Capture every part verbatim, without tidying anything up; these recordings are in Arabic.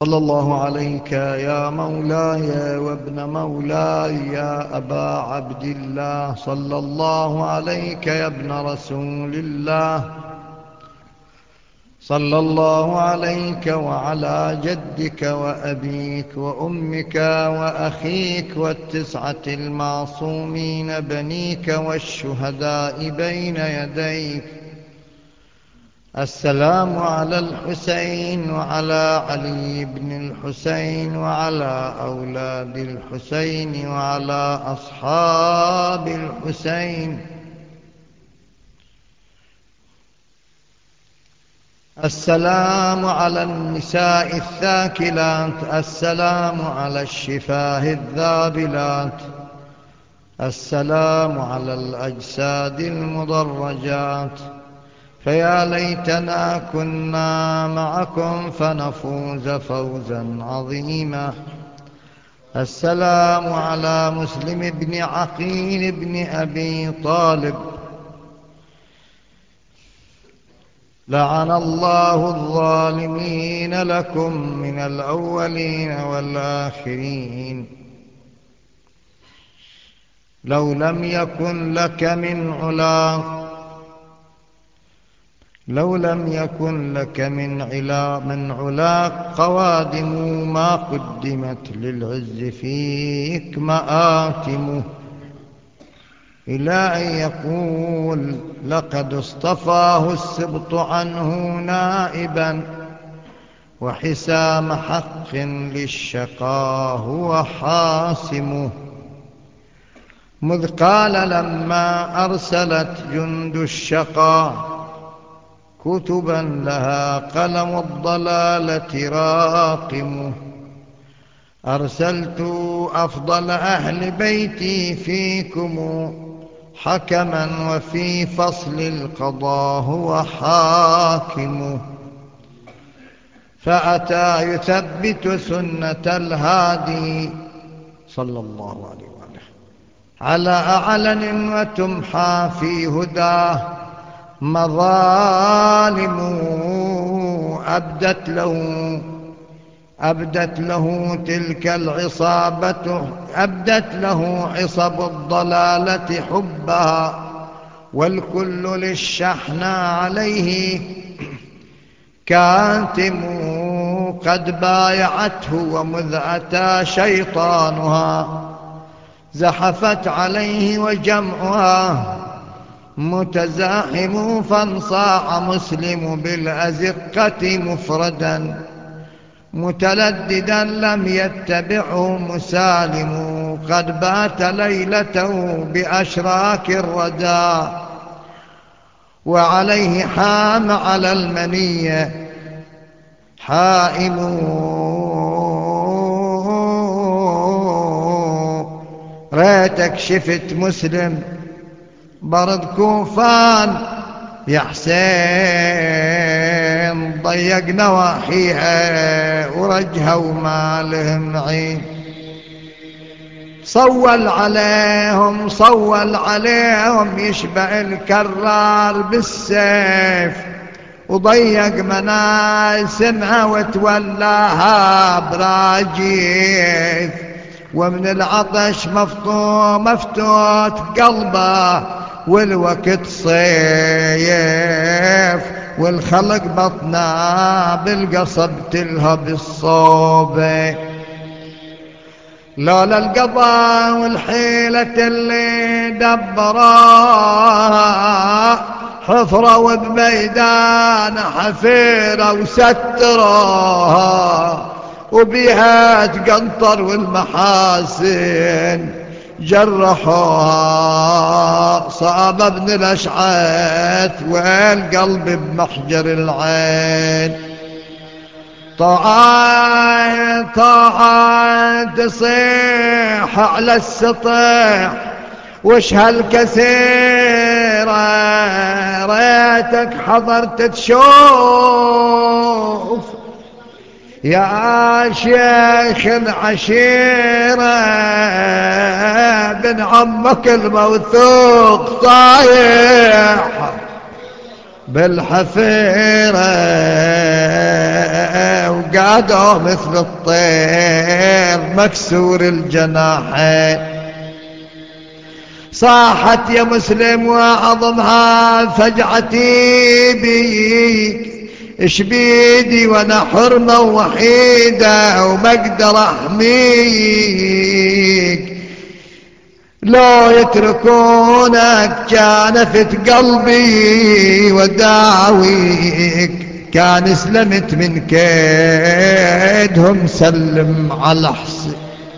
صلى الله عليك يا مولاي وابن مولاي يا أبا عبد الله، صلى الله عليك يا ابن رسول الله، صلى الله عليك وعلى جدك وأبيك وأمك وأخيك والتسعة المعصومين بنيك والشهداء بين يديك. السلام على الحسين وعلى علي بن الحسين وعلى أولاد الحسين وعلى أصحاب الحسين. السلام على النساء الثاكلات، السلام على الشفاه الذابلات، السلام على الأجساد المضرجات. فيا ليتنا كنا معكم فنفوز فوزا عظيما. السلام على مسلم بن عقيل بن أبي طالب، لعن الله الظالمين لكم من الأولين والآخرين. لو لم يكن لك من علاق لو لم يكن لك من علا من علاق قوادم ما قدمت للعز فيك مآتم. إلى أن يقول لقد اصطفاه السبط عنه نائبا، وحسام حق للشقا هو حاسمه. مذ قال لما أرسلت جند الشقا كتبا لها قلم الضلالة راقم، أرسلت أفضل أهل بيتي فيكم حكما وفي فصل القضاء هو حاكم. فأتى يثبت سنة الهادي صلى الله عليه وآله على أعلن، وتمحى في هداه مظالم. أبدت له أبدت له تلك العصابة أبدت له عصب الضلالة حبها، والكل للشحنى عليه كاتم. قد بايعته ومذ أتى شيطانها زحفت عليه وجمعها متزاحم. فانصاع مسلم بالأزقة مفردا متلددا لم يتبعه مسالم. قد بات ليلته بأشراك الردى وعليه حام على المنية حائم. ريتك شفت مسلم برد كوفان يا حسين، ضيق نواحيها ورجها وما لهم عين. صول عليهم صول عليهم يشبع الكرار بالسيف، وضيق مناسمها وتولاها براجيث. ومن العطش مفتوح مفتوت قلبه والوقت صيف، والخلق بطنا بالقصب تلهب الصوبة. لولا القضاء والحيلة اللي دبرها حفروا بميدان حفيرة وسترها، وبيها تقنطر والمحاسن جرحوها. صاب ابن الأشعث والقلب بمحجر العين. طاعت طاعت تصيح على السطح وش هالكثيرة، ريتك حضرت تشوف يا شيخ العشيرة بن عمك الموثوق طايح بالحفيرة وقعدوا مثل الطير مكسور الجناحين. صاحت يا مسلم وأعظمها فجعتي بيك، اش بيدي وانا حرمة وحيدة وما اقدر احميك، لو يتركونك كانفت قلبي وداويك، كان سلمت من كيدهم سلم على حسن.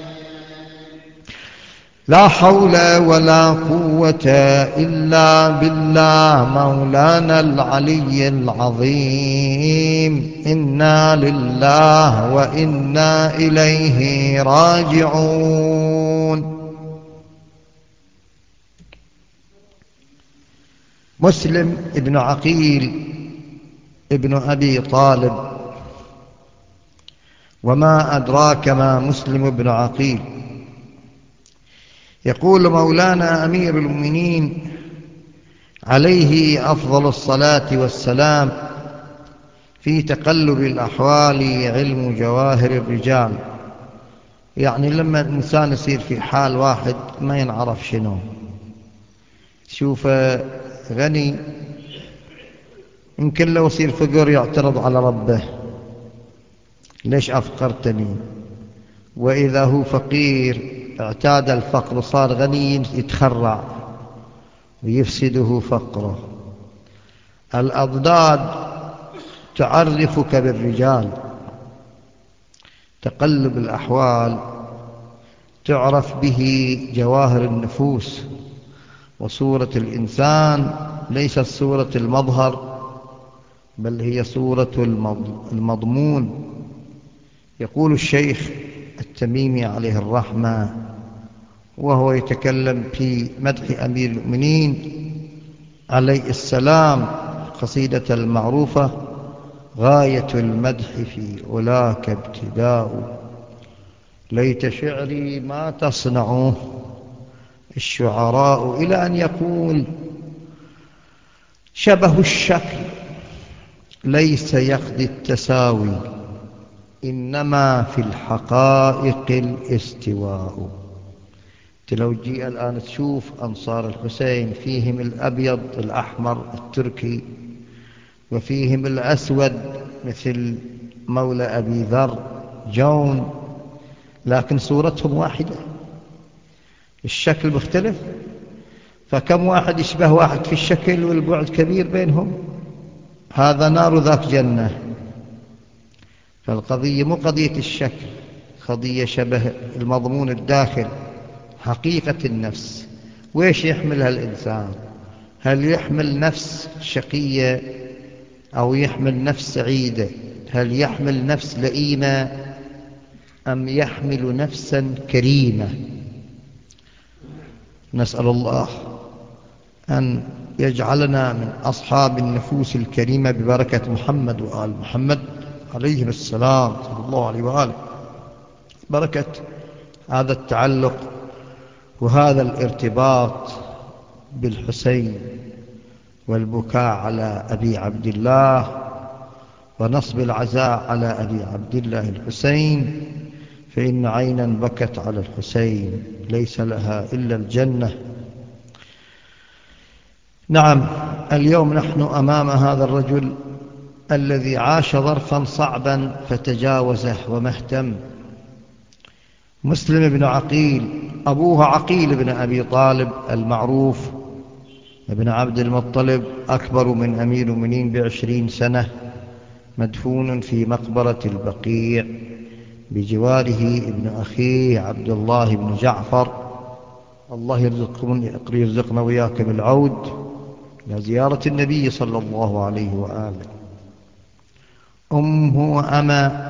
لا حول ولا قوة إلا بالله مولانا العلي العظيم. إنا لله وإنا إليه راجعون. مسلم ابن عقيل ابن أبي طالب. وما أدراك ما مسلم ابن عقيل؟ يقول مولانا أمير المؤمنين عليه أفضل الصلاة والسلام في تقلب الأحوال علم جواهر الرجال، يعني لما الإنسان يصير في حال واحد ما ينعرف شنو، شوف غني يمكن لو يصير فقر يعترض على ربه، ليش أفقرتني؟ وإذا هو فقير اعتاد الفقر وصار غني يتخرع ويفسده فقره. الأضداد تعرفك بالرجال، تقلب الأحوال تعرف به جواهر النفوس، وصورة الإنسان ليست صورة المظهر بل هي صورة المضمون. يقول الشيخ التميمي عليه الرحمة وهو يتكلم في مدح أمير المؤمنين عليه السلام قصيدة المعروفة: غاية المدح في أولاك ابتداء، ليت شعري ما تصنعه الشعراء، إلى أن يقول: شبه الشكل ليس يقضي التساوي، إنما في الحقائق الاستواء. لو جيء الآن تشوف أنصار الحسين فيهم الأبيض الأحمر التركي، وفيهم الأسود مثل مولى أبي ذر جون، لكن صورتهم واحدة، الشكل مختلف، فكم واحد يشبه واحد في الشكل والبعد كبير بينهم، هذا نار ذاك جنة. فالقضية مو قضية الشكل، قضية شبه المضمون الداخل، حقيقة النفس. ويش يحملها الإنسان؟ هل يحمل نفس شقية أو يحمل نفس سعيدة؟ هل يحمل نفس لئيمة أم يحمل نفسا كريمة؟ نسأل الله أن يجعلنا من أصحاب النفوس الكريمة ببركة محمد وآل محمد عليهم السلام صلى الله عليه وآله. بركة هذا التعلق وهذا الارتباط بالحسين والبكاء على أبي عبد الله ونصب العزاء على أبي عبد الله الحسين، فإن عينا بكت على الحسين ليس لها إلا الجنة. نعم، اليوم نحن أمام هذا الرجل الذي عاش ظرفا صعبا فتجاوزه وما اهتم. مسلم بن عقيل، أبوه عقيل بن أبي طالب المعروف ابن عبد المطلب، أكبر من أمير المؤمنين بعشرين سنة، مدفون في مقبرة البقيع بجواره ابن أخيه عبد الله بن جعفر. الله يرزقنا وياك بالعود إلى زيارة النبي صلى الله عليه وآله. أمه أما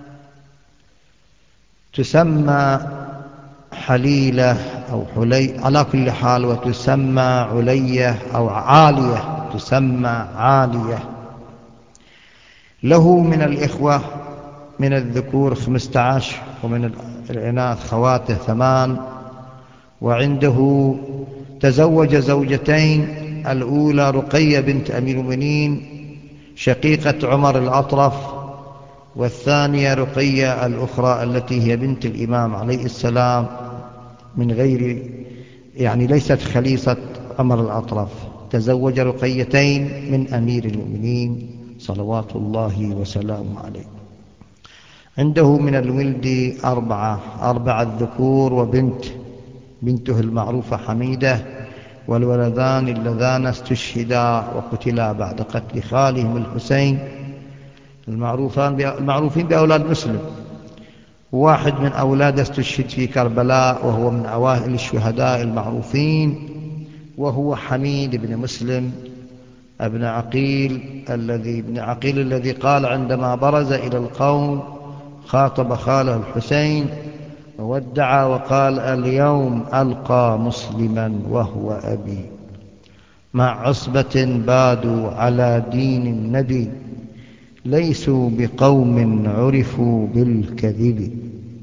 تسمى حليلة أو حلي، على كل حال، وتسمى علية أو عالية، تسمى عالية. له من الإخوة من الذكور خمسة عشر ومن الإناث خواته ثمان، وعنده تزوج زوجتين الأولى رقية بنت أمير المؤمنين شقيقة عمر الأطرف، والثانية رقية الأخرى التي هي بنت الإمام عليه السلام من غير يعني ليست خليصة عمر الأطرف. تزوج رقيتين من أمير المؤمنين صلوات الله وسلامه عليه. عنده من الولد أربعة أربعة ذكور وبنت، بنته المعروفة حميدة، والولدان اللذان استشهدا وقتلا بعد قتل خالهم الحسين المعروفين بأولاد مسلم. واحد من أولاده استشهد في كربلاء وهو من أوائل الشهداء المعروفين، وهو حميد بن مسلم ابن عقيل الذي ابن عقيل الذي قال عندما برز إلى القوم خاطب خاله الحسين وودع وقال: اليوم ألقى مسلما وهو أبي، مع عصبة بادوا على دين النبي، ليسوا بقوم عرفوا بالكذب.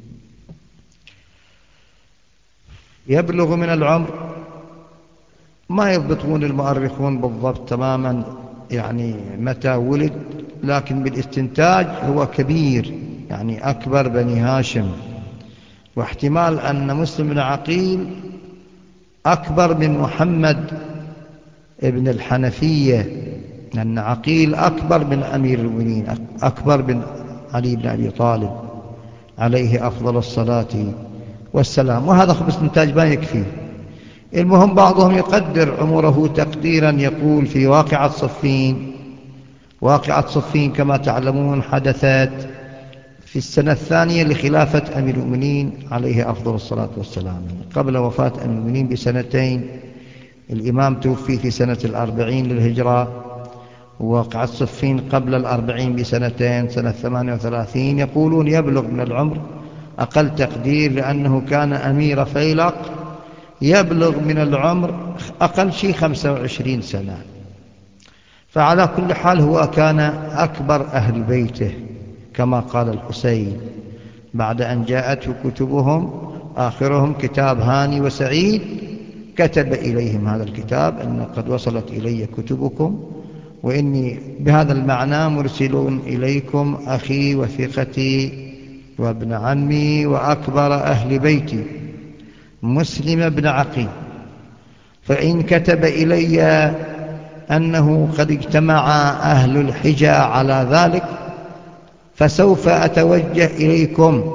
يبلغ من العمر، ما يضبطون المؤرخون بالضبط تماما يعني متى ولد، لكن بالاستنتاج هو كبير، يعني أكبر بني هاشم، واحتمال أن مسلم بن عقيل أكبر من محمد ابن الحنفية، لأن عقيل أكبر من أمير المؤمنين، أكبر من علي بن أبي طالب عليه أفضل الصلاة والسلام، وهذا باستنتاج ما يكفي. المهم بعضهم يقدر عمره تقديرا، يقول في واقعة صفين. واقعة صفين كما تعلمون حدثت في السنة الثانية لخلافة أمير المؤمنين عليه أفضل الصلاة والسلام، قبل وفاة أمير المؤمنين بسنتين. الإمام توفي في سنة الأربعين للهجرة، وواقعة صفين قبل الأربعين بسنتين، سنة ثمانية وثلاثين. يقولون يبلغ من العمر أقل تقدير لأنه كان أمير فيلق، يبلغ من العمر أقل شيء خمسة وعشرين سنة. فعلى كل حال هو كان أكبر أهل بيته كما قال الحسين بعد أن جاءته كتبهم، آخرهم كتاب هاني وسعيد، كتب إليهم هذا الكتاب أن قد وصلت إلي كتبكم، وإني بهذا المعنى مرسل إليكم أخي وثقتي وابن عمي وأكبر أهل بيتي مسلم بن عقيل، فإن كتب إلي أنه قد اجتمع أهل الحجة على ذلك فسوف أتوجه إليكم،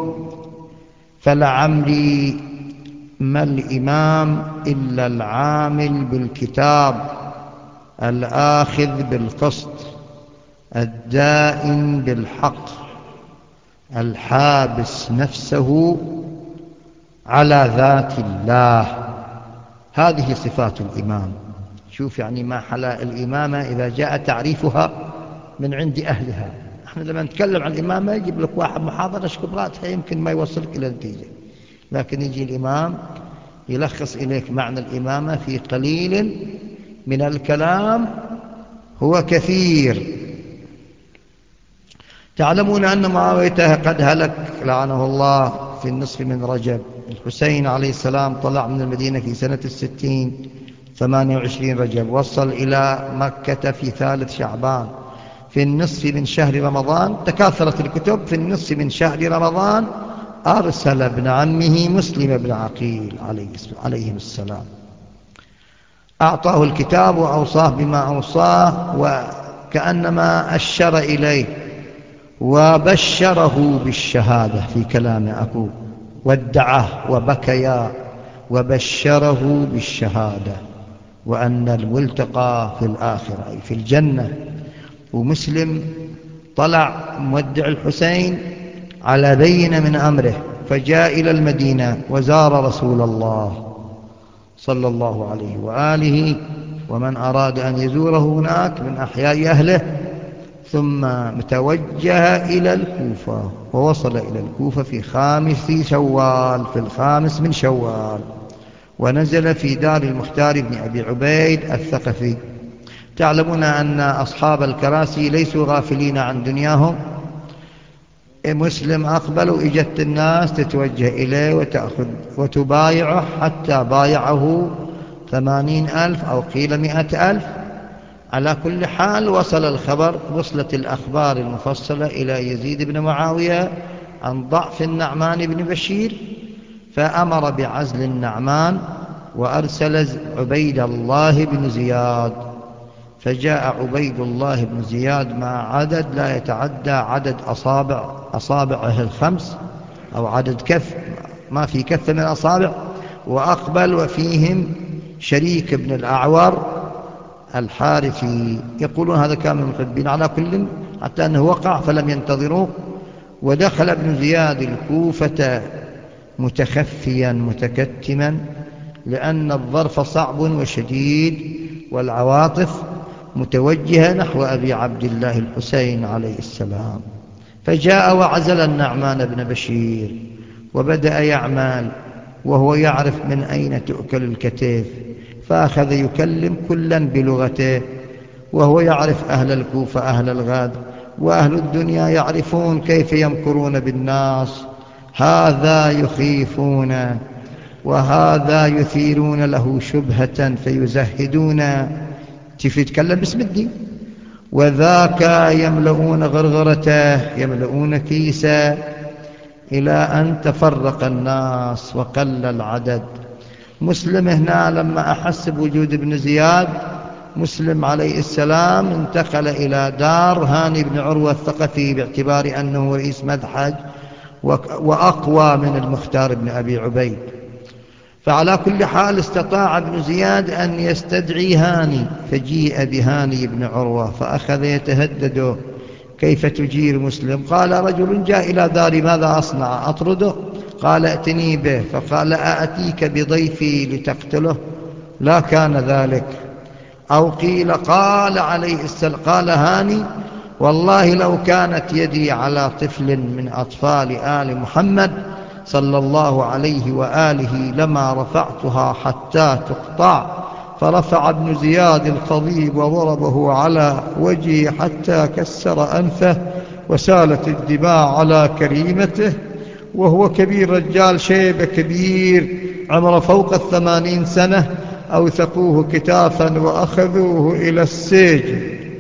فلعمري ما الإمام إلا العامل بالكتاب الآخذ بالقسط الدائن بالحق الحابس نفسه على ذات الله. هذه صفات الإمام. شوف يعني ما حلا الإمامة إذا جاء تعريفها من عند أهلها. احنا لما نتكلم عن الإمامة يجيب لك واحد محاضرة شكبراتها يمكن ما يوصلك إلى النتيجة، لكن يجي الإمام يلخص إليك معنى الإمامة في قليل من الكلام هو كثير. تعلمون أن معاوية قد هلك لعنه الله في النصف من رجب. الحسين عليه السلام طلع من المدينة في سنة الستين ثمانية وعشرين رجب، وصل إلى مكة في ثالث شعبان. في النصف من شهر رمضان تكاثرت الكتب، في النصف من شهر رمضان أرسل ابن عمه مسلم بن عقيل عليه السلام، أعطاه الكتاب وأوصاه بما أوصاه، وكأنما أشر إليه وبشره بالشهادة في كلام أبوه، ودعه وبكيا وبشره بالشهادة وأن الملتقى في الآخرة أي في الجنة. ومسلم طلع مودع الحسين على بينة من أمره، فجاء إلى المدينة وزار رسول الله صلى الله عليه وآله ومن أراد أن يزوره هناك من أحياء أهله، ثم توجه إلى الكوفة، ووصل إلى الكوفة في خامس شوال، في الخامس من شوال، ونزل في دار المختار بن أبي عبيد الثقفي. تعلمون أن أصحاب الكراسي ليسوا غافلين عن دنياهم. مسلم أقبل وإجت الناس تتوجه إليه وتأخذ وتبايعه، حتى بايعه ثمانين ألف أو قيل مئة ألف. على كل حال وصل الخبر، وصلت الأخبار المفصلة إلى يزيد بن معاوية عن ضعف النعمان بن بشير، فأمر بعزل النعمان وأرسل عبيد الله بن زياد. فجاء عبيد الله بن زياد مع عدد لا يتعدى عدد أصابع أصابعه الخمس أو عدد كف، ما في كف من الأصابع، وأقبل وفيهم شريك بن الأعور الحارثي. يقولون هذا كان من المحبين. على كل حتى أنه وقع فلم ينتظروه، ودخل ابن زياد الكوفة متخفيا متكتما، لأن الظرف صعب وشديد والعواطف متوجهة نحو أبي عبد الله الحسين عليه السلام. فجاء وعزل النعمان بن بشير وبدأ يعمل، وهو يعرف من أين تؤكل الكتف، فأخذ يكلم كلا بلغته، وهو يعرف أهل الكوفة أهل الغد، وأهل الدنيا يعرفون كيف يمكرون بالناس، هذا يخيفون وهذا يثيرون له شبهة فيزهدون، كيف يتكلم باسم الدين، وذاك يملؤون غرغرته يملؤون كيسه، إلى أن تفرق الناس وقل العدد. مسلم هنا لما أحس بوجود ابن زياد، مسلم عليه السلام انتقل إلى دار هاني بن عروة الثقفي، باعتبار أنه رئيس مذحج وأقوى من المختار بن أبي عبيد. فعلى كل حال استطاع ابن زياد أن يستدعي هاني، فجيء بهاني بن عروة فأخذ يتهدده: كيف تجير مسلم؟ قال: رجل جاء إلى داري، ماذا أصنع؟ أطرده؟ قال: ائتني به. فقال: أأتيك بضيفي لتقتله؟ لا كان ذلك. أو قيل قال عليه السلام، قال هاني: والله لو كانت يدي على طفل من أطفال آل محمد صلى الله عليه وآله لما رفعتها حتى تقطع. فرفع ابن زياد القضيب وضربه على وجهه حتى كسر أنفه وسالت الدماء على كريمته، وهو كبير رجال، شيبة كبير، عمره فوق الثمانين سنة. أوثقوه كتافا وأخذوه إلى السجن.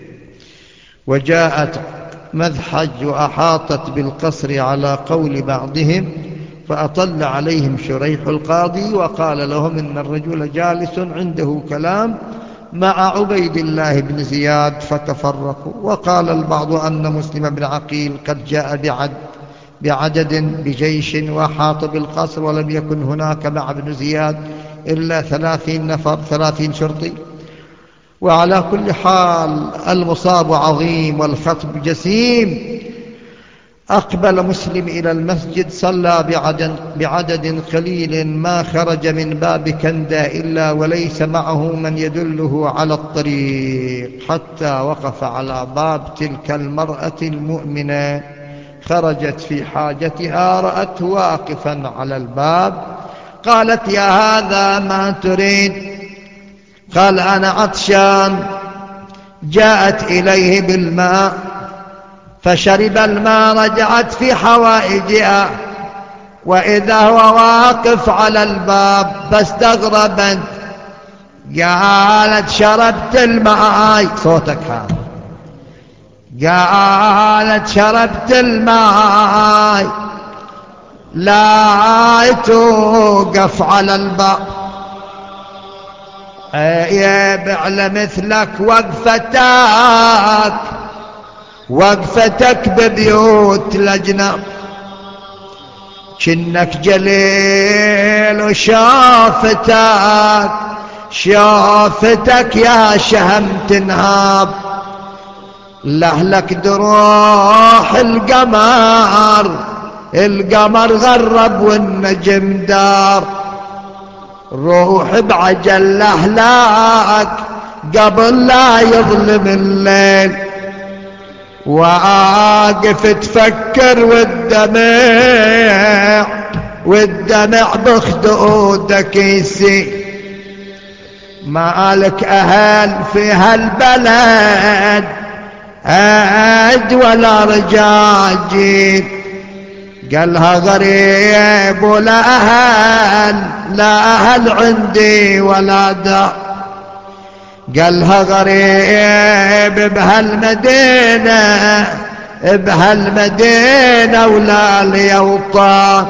وجاءت مذحج وأحاطت بالقصر على قول بعضهم، فأطل عليهم شريح القاضي وقال لهم: إن الرجل جالس عنده كلام مع عبيد الله بن زياد، فتفرقوا. وقال البعض أن مسلم بن عقيل قد جاء بعد بعدد بجيش وحاط بالقصر، ولم يكن هناك مع ابن زياد إلا ثلاثين نفر، ثلاثين شرطي. وعلى كل حال المصاب عظيم والخطب جسيم. أقبل مسلم إلى المسجد، صلى بعدد, بعدد قليل، ما خرج من باب كندة إلا وليس معه من يدله على الطريق، حتى وقف على باب تلك المرأة المؤمنة. خرجت في حاجتها، رأته واقفا على الباب، قالت: يا هذا ما تريد؟ قال: أنا عطشان. جاءت إليه بالماء فشرب الماء، رجعت في حوائجها، وإذا هو واقف على الباب، فاستغربت، قالت: شربت الماء. صوتك هذا. قالت: شربت الماء، لا توقف على الباب. يا بعلى مثلك وقفتك وقفتك ببيوت الأجناب، كنك جليل وشافتك شافتك يا شهم تنهاب. لهلك دروح القمر، القمر غرب والنجم دار، روح بعجل لهلاك قبل لا يظلم الليل. واقف تفكر والدمع والدمع بخدودك يسيل، مالك أهل في هالبلد أد ولا رجاجيل. قالها غريب ولا أهل، لا أهل عندي ولا دار. قالها غريب بهالمدينة، بهالمدينة ولا لي أوطان،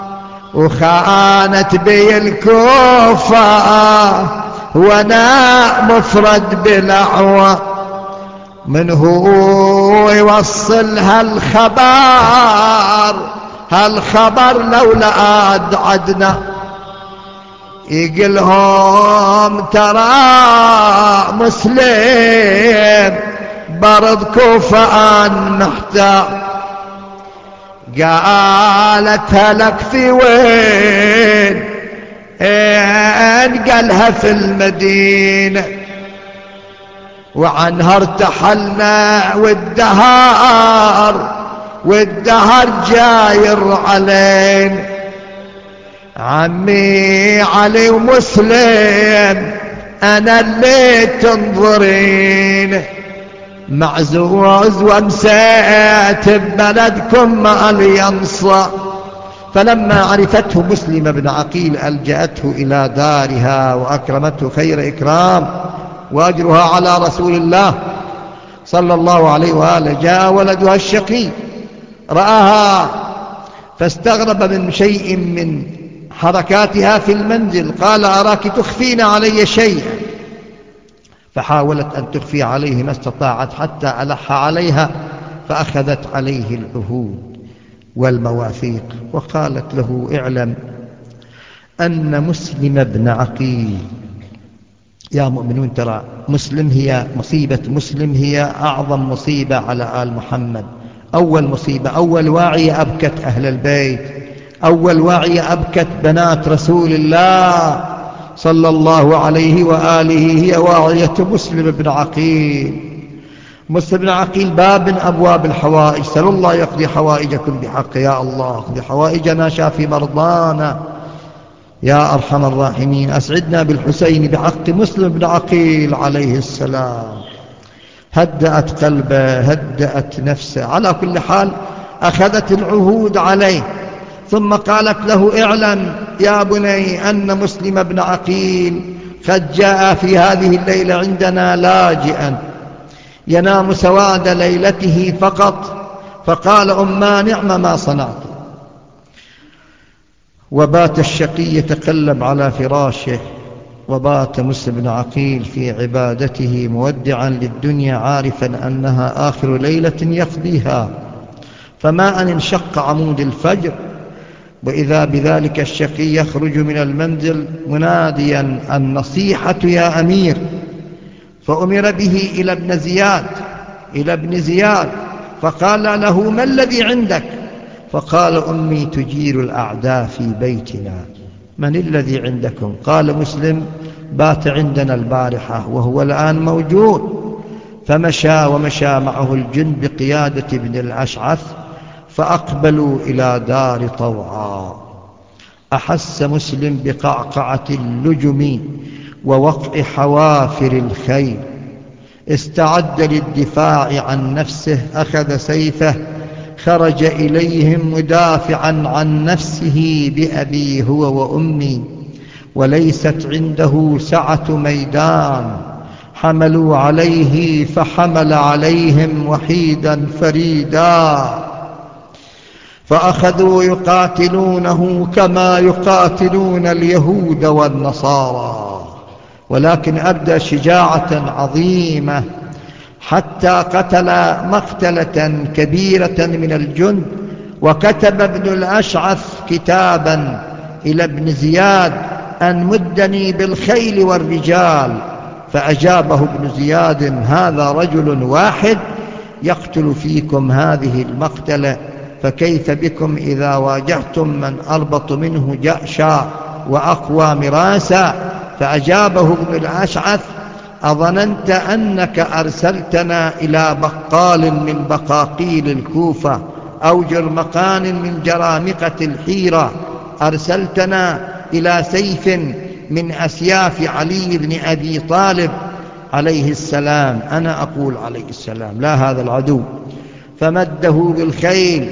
وخانت بي الكوفة وانا مفرد بالأعوان. من هو يوصلها الخبر، هالخبر لولا عاد عدنا، يقلهم ترى مسلم برد كوفة أن محتار. قالت هلك في وين؟ إن قالها في المدينة، وعنها ارتحلنا والدهار، والدهر جاير علينا. عمي علي ومسلم أنا اللي تنظرين، معزوز ومسيت ببلدكم ما ينصى. فلما عرفته مسلم بن عقيل ألجأته إلى دارها وأكرمته خير إكرام، وأجرها على رسول الله صلى الله عليه وآله. جاء ولدها الشقي رآها فاستغرب من شيء من حركاتها في المنزل، قال أراك تخفين علي شيئا، فحاولت أن تخفي عليه ما استطاعت حتى ألح عليها، فأخذت عليه العهود والمواثيق وقالت له اعلم أن مسلم بن عقيل، يا مؤمنون ترى مسلم هي مصيبة، مسلم هي أعظم مصيبة على آل محمد، أول مصيبة، أول واعية أبكت أهل البيت، أول واعية أبكت بنات رسول الله صلى الله عليه وآله، هي واعية مسلم بن عقيل. مسلم بن عقيل باب من أبواب الحوائج، سأل الله يقضي حوائجكم بحق، يا الله اقضي حوائجنا، شافي مرضانا يا أرحم الراحمين. أسعدنا بالحسين بحق مسلم بن عقيل عليه السلام. هدأت قلبه، هدأت نفسه. على كل حال أخذت العهود عليه، ثم قالت له اعلم يا بني أن مسلم بن عقيل قد جاء في هذه الليلة عندنا لاجئا ينام سواد ليلته فقط، فقال أما نعم ما صنعت. وبات الشقي يتقلب على فراشه، وبات مسلم بن عقيل في عبادته مودعا للدنيا عارفا أنها آخر ليلة يقضيها. فما أن انشق عمود الفجر وإذا بذلك الشقي يخرج من المنزل مناديا النصيحة يا أمير، فأمر به إلى ابن زياد إلى ابن زياد فقال له ما الذي عندك؟ فقال أمي تجير الأعداء في بيتنا. من الذي عندكم؟ قال مسلم بات عندنا البارحة وهو الآن موجود. فمشى ومشى معه الجند بقيادة ابن الأشعث فأقبلوا إلى دار طوعا. أحس مسلم بقعقعة اللجم ووقع حوافر الخيل، استعد للدفاع عن نفسه، أخذ سيفه خرج إليهم مدافعا عن نفسه بأبي هو وأمي، وليست عنده سعة ميدان. حملوا عليه فحمل عليهم وحيدا فريدا، فأخذوا يقاتلونه كما يقاتلون اليهود والنصارى، ولكن أبدى شجاعة عظيمة حتى قتل مقتلة كبيرة من الجند. وكتب ابن الأشعث كتابا إلى ابن زياد أن مدني بالخيل والرجال، فأجابه ابن زياد هذا رجل واحد يقتل فيكم هذه المقتلة، فكيف بكم إذا واجهتم من أربط منه جأشا وأقوى مراسا؟ فأجابه ابن الأشعث أظننت أنك أرسلتنا إلى بقال من بقاقيل الكوفة أو جرمقان من جرامقة الحيرة، أرسلتنا إلى سيف من أسياف علي بن أبي طالب عليه السلام، أنا أقول عليه السلام لا هذا العدو. فمده بالخيل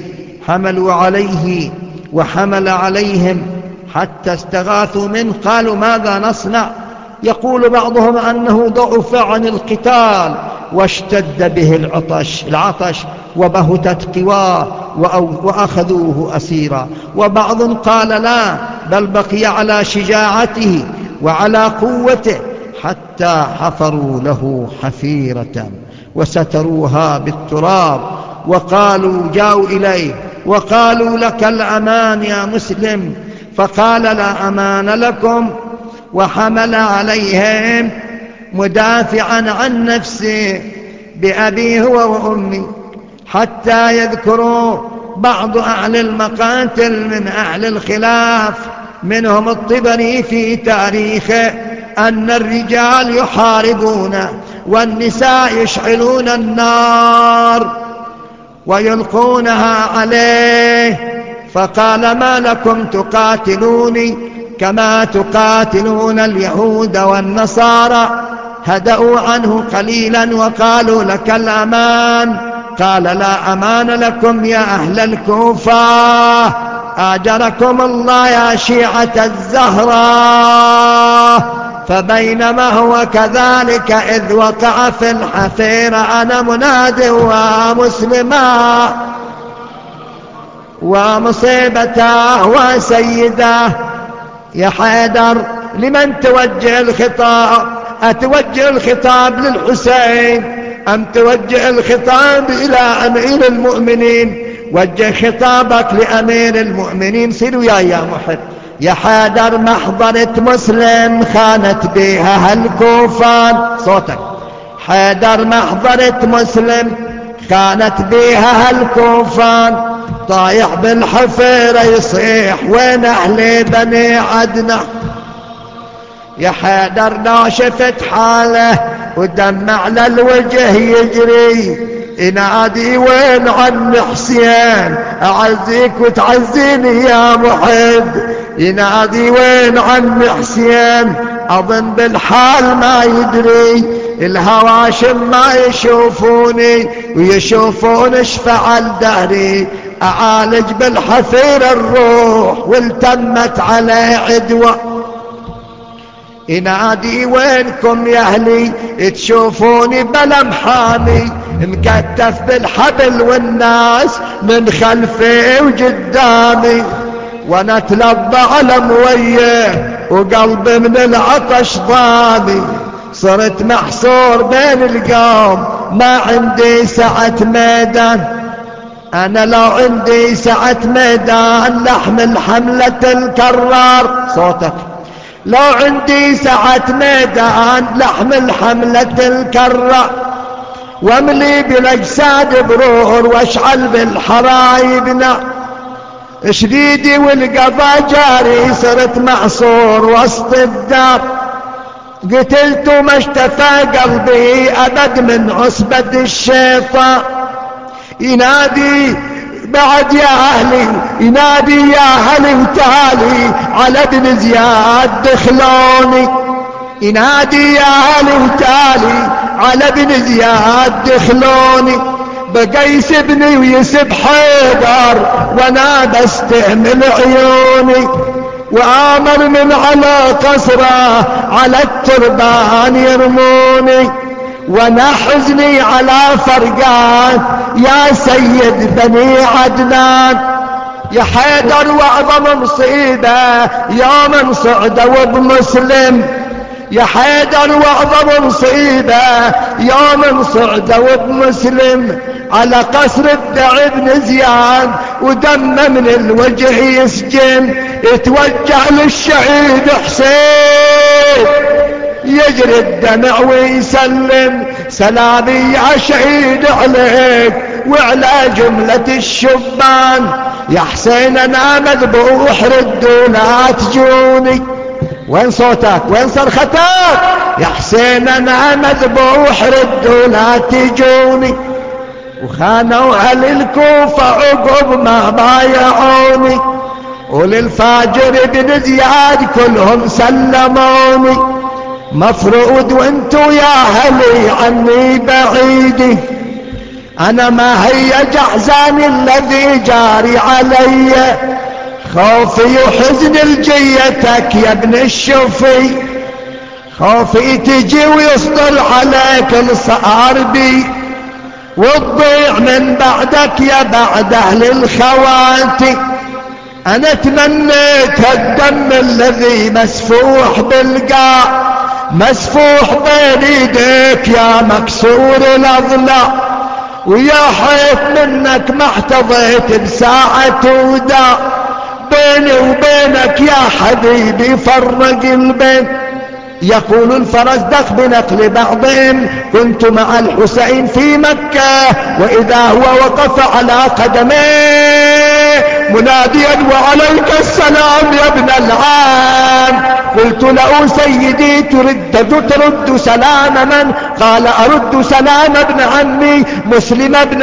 حملوا عليه وحمل عليهم حتى استغاثوا منه. قالوا ماذا نصنع؟ يقول بعضهم أنه ضعف عن القتال واشتد به العطش العطش وبهتت قواه وأخذوه أسيرا. وبعض قال لا، بل بقي على شجاعته وعلى قوته حتى حفروا له حفيرة وستروها بالتراب، وقالوا جاءوا إليه وقالوا لك الأمان يا مسلم، فقال لا أمان لكم، وحمل عليهم مدافعا عن نفسه بأبي هو وأمي، حتى يذكروا بعض أهل المقاتل من أهل الخلاف منهم الطبري في تاريخه أن الرجال يحاربون والنساء يشعلون النار ويلقونها عليه، فقال ما لكم تقاتلوني كما تقاتلون اليهود والنصارى؟ هدأوا عنه قليلا وقالوا لك الأمان. قال لا أمان لكم يا أهل الكوفة، آجركم الله يا شيعة الزهراء. فبينما هو كذلك إذ وقع في الحفير أنا مناد ومسلما ومصيبته وسيده. يا حيدر لمن توجه الخطاب؟ أتوجه الخطاب للحسين أم توجه الخطاب إلى أمير المؤمنين؟ وجه خطابك لأمير المؤمنين. سيروا يا يا محب. يا حيدر محضرة مسلم خانت بها هالكوفان. صوتك. حيدر محضرة مسلم خانت بها هالكوفان، طايح بالحفيرة يصيح وين أهل بني عدنان. يا حيدر لو شفت حاله ودمع على الوجه يجري، ينادي وين عم حسين أعزيك وتعزيني يا محب. ينادي وين عم حسين، أظن بالحال ما يدري، الهواشم ما يشوفوني ويشوفون ايش فعل دهري. أعالج بالحفير الروح والتمت عليه عدوى. ينادي وينكم يا أهلي تشوفوني بلا محامي، مكتف بالحبل والناس من خلفي وقدامي، وانا اتلبى على مويه وقلبي من العطش ضامي. صرت محصور بين القوم ما عندي سعة ميدان، انا لو عندي سعة ميدان لحمل حملة الكرار. صوتك. لو عندي سعة ميدان لحمل حملة الكرار، واملي بالاجساد برور واشعل بالحرايب نار. شديدي والقضا جاري صرت محصور وسط الدار، قتلت وما اشتفى قلبي أبد من عصبة الشيطان. ينادي بعد يا أهلي، ينادي يا أهلي وتالي على ابن زياد دخلوني. ينادي يا أهلي وتالي على ابن زياد دخلوني، بقى يسبني ويسب حيدر وانا بستهمل عيوني. وآمر من على قصره على التربان يرموني، وانا حزني على فرقان يا سيد بني عدنان. يا حيدر واعظم مصيبة يوم صعدوا بمسلم، يا حيدر واعظم مصيبة يوم صعدوا بمسلم، على قصر الدع بن زياد ودم من الوجه يسجن. يتوجه للشهيد حسين يجري الدمع ويسلم، سلامي يا شهيد عليك وعلى جملة الشبان. يا حسين انا مذبوح ردوا لا تجوني. وين صوتك؟ وين صرختك؟ يا حسين انا مذبوح ردوا لا تجوني. وخانوا اهل الكوفة عقب ما بايعوني، وللفاجر بن زياد كلهم سلموني. مفروض وانتو يا اهلي عني بعيدي أنا ما هي جحزان الذي جاري علي، خوفي وحزن الجيتك يا ابن الشوفي، خوفي تجي ويصدر عليك الصار بي، وتضيع من بعدك يا بعد أهل الخواتي. أنا تمنيت الدم الذي مسفوح بالقاع، مسفوح بين ايديك يا مكسور الأضلاع، ويا حيث منك ما احتضيت بساعة وداع، بيني وبينك يا حبيبي فرق البين. يقول الفرزدق بنقل بعضهم: كنت مع الحسين في مكة وإذا هو وقف على قدميه مناديا: وعليك السلام يا ابن العام. قلت له: سيدي ترد ترد سلام من؟ قال: أرد سلام ابن عمي مسلم ابن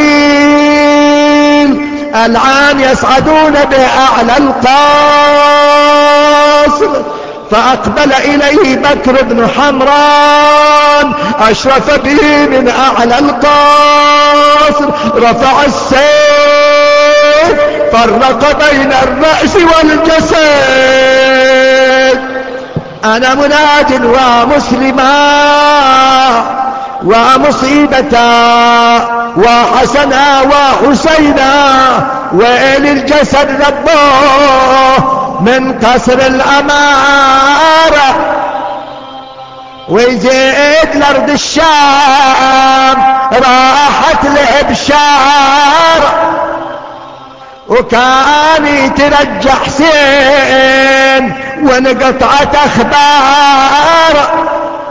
عقيل، الآن يصعدون بأعلى القاصر. فأقبل إليه بكر بن حمران أشرف به من أعلى القاصر، رفع السيف فرق بين الرأس والجسد. أنا مناد ومسلما ومصيبتا وحسنا وحسينا، وإلى الجسد رباه من قصر الأمارة، ويزيد لأرض الشام راحت له بشارة، وكان يترجى حسين ونقطعت أخبار،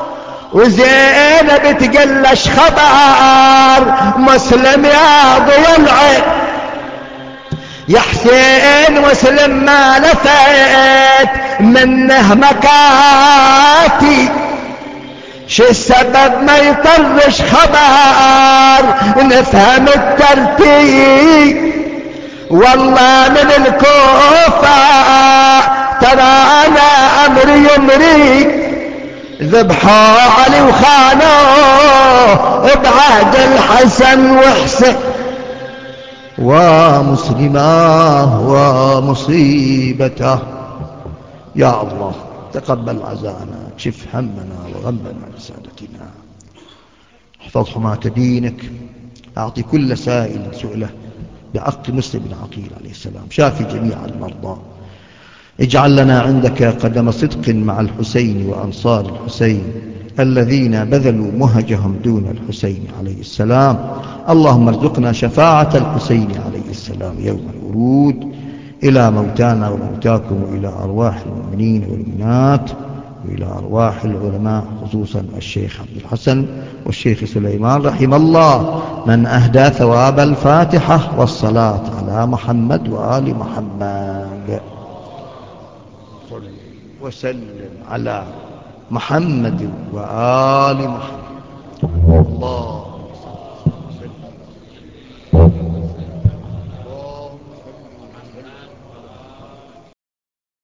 وزينب تقلش خبر مسلم يا ضي العين. يا حسين مسلم ما لفت منه مكاتي، شو السبب ما يطرش خبر نفهم الترتيب. والله من الكوفة ترى أنا أمري يمري، ذبحوا علي وخانوه بعهد الحسن وحسين. ومسلماه ومصيبته، يا الله تقبل عزانا، كشف همنا وغمنا لسادتنا، احفظ حماة دينك، أعطي كل سائل سؤله بعق مسلم بن عقيل عليه السلام، شافي جميع المرضى، اجعل لنا عندك قدم صدق مع الحسين وأنصار الحسين الذين بذلوا مهجهم دون الحسين عليه السلام. اللهم ارزقنا شفاعة الحسين عليه السلام يوم الورود إلى موتانا وموتاكم، وإلى أرواح المؤمنين والمؤمنات، وإلى أرواح العلماء خصوصا الشيخ عبد الحسن والشيخ سليمان رحم الله من أهدى ثواب الفاتحة والصلاة على محمد وآل محمد. صل وسلم على محمد وآل محمد. الله